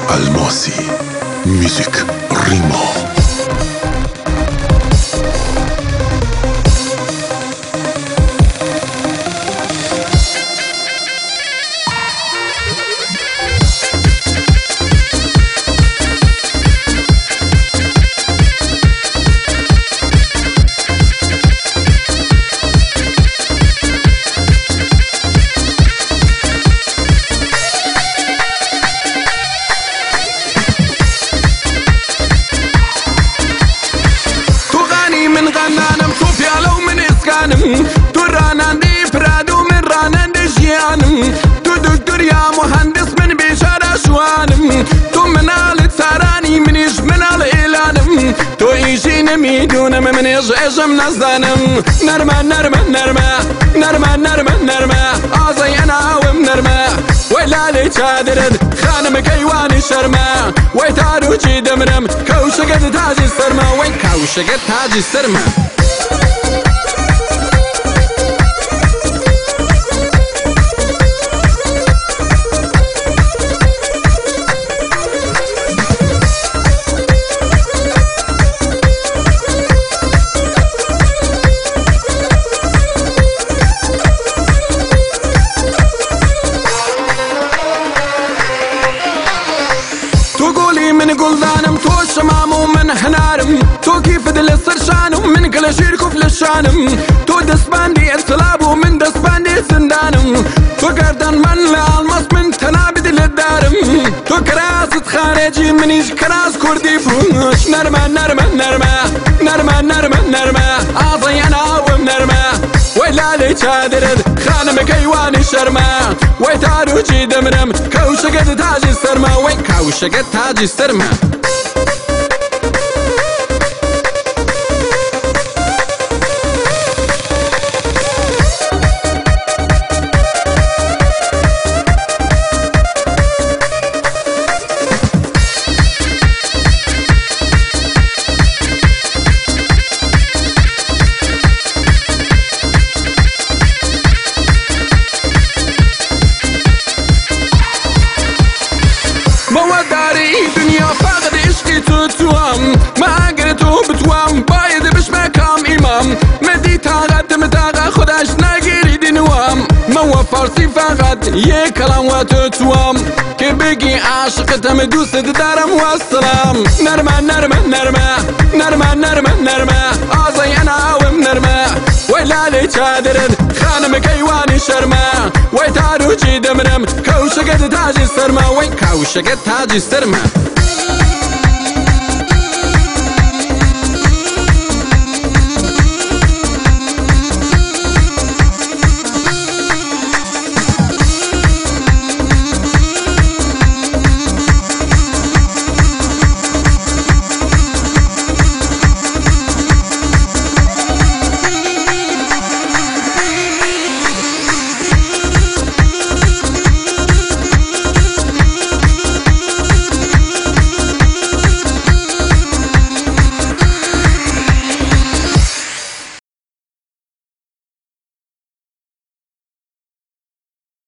الماسی میوزیک ریما. تو راننده پرادو من راننده جیانم تو دکتر یا مهندس من بیچاره شوانم تو منال سرانی منیش منال اعلانم تو ایشی نمیدونم منیش عشم نزدانم نرمه نرمه نرمه نرمه نرمه نرمه آزای اناوم نرمه ویلالی چادرد خانم کیوانی شرمه وی تارو چی دمرم کوشگت تاجی سرمه وی کوشگت تاجی سرمه من قلدانم تو شمام ومن حنارم تو كيف دل السرشان ومن كل شيركو في الشانم تو دسباندي انسلاب ومن دسباندي سندانم تو قردان من لالمس من تنابد للدارم تو كراس خارجي منيش كراس كردي فروش نرمة نرمة نرمة نرمة نرمة نرمة آضي انا ومنرمة ويلالي شادرد خانم كيواني شرمة ويتارو جي دمرم كوشقت تاجي سرمة وين كوشقت تاجي سرمة دنيا فاقد عشقي توام ما قريتو بتوام بايد بش مكام امام مدي تاغد متاغا خداش ناقري دي نوام ما فارسي فقط يه كلام واتوام كي بقي عاشق تمدوس دارم والسلام نرمى نرمى نرمى نرمى نرمى نرمى آزي انا وم نرمى ويلالي شادرد خانم كيواني شرمى ويتارو جي دمرم كوشقت تاجي سرمى وين كوشقت تاجي سرمى